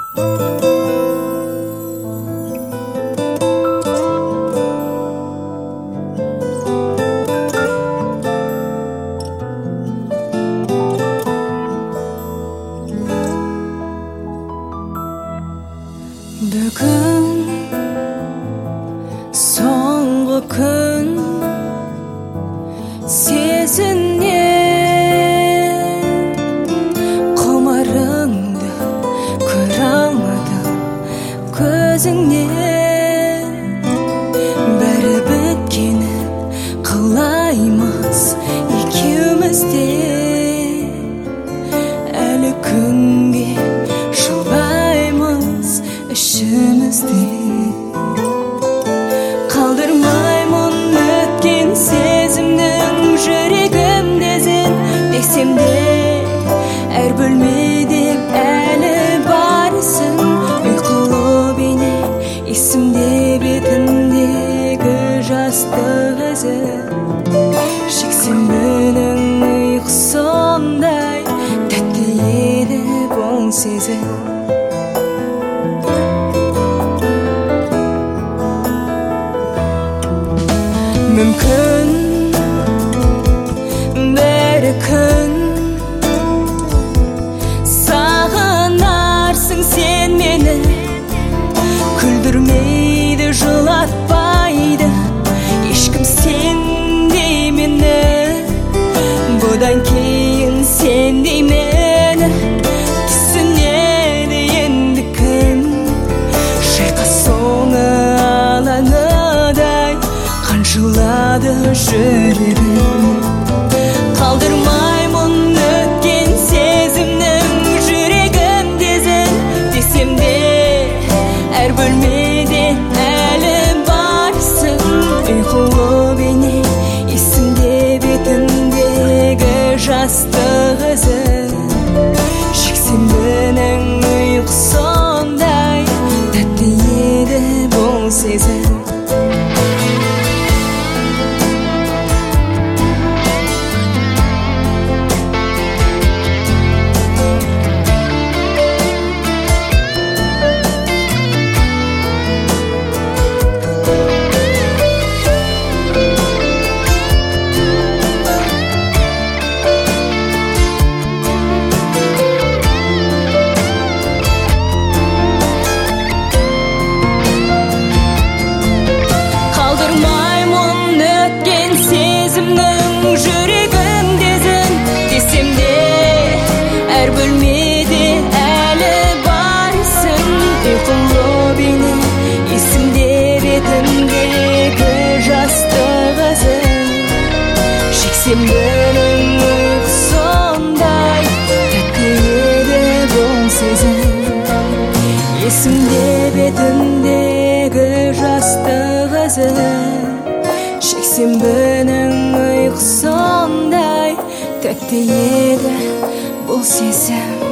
Бүгін соңғы күн сезінен құмарыңды көре алмадым көзіңнен. Бәрі біткені қалаймыз екеуміз де, әлі күнге жылаймыз ішімізде. Қалдырмаймын өткен сезімнің жүрегімде ізін, десем де әр бөлмеде әлі барсың. Ұйқылы бейне есімде, бетіндегі жастық ізі. Жексенбінің ұйқысындай тәтті еді бұл сезім. Мүмкін бәрі күн сағынарсың сен мені, күлдірмейді, жылатпайды ешкім сендей мені. Бұдан кейін сендей мені түсінеді енді кім. Шайқа соңы алаңыдай қаншылады жүрегім. Қалдырмаймын өткен сезімнің жүрегімде ізін, десем де әр бөлмеде әлі барсың. Ұйқылы бейне есімде, бетіндегі жастық ізі. Жексенбінің ұйқысындай тәтті еді бұл сезім. Жүрегімде ізін, десем де әр бөлмеде әлі барсың. Ұйқылы бейне есімде, бетіндегі жастық ізі. Жексенбінің ұйқысындай тәтті еді бұл сезім. Есімде, бетіндегі жастық ізі. Жексенбінің ұйқысындай тәтті еді бұл сезім.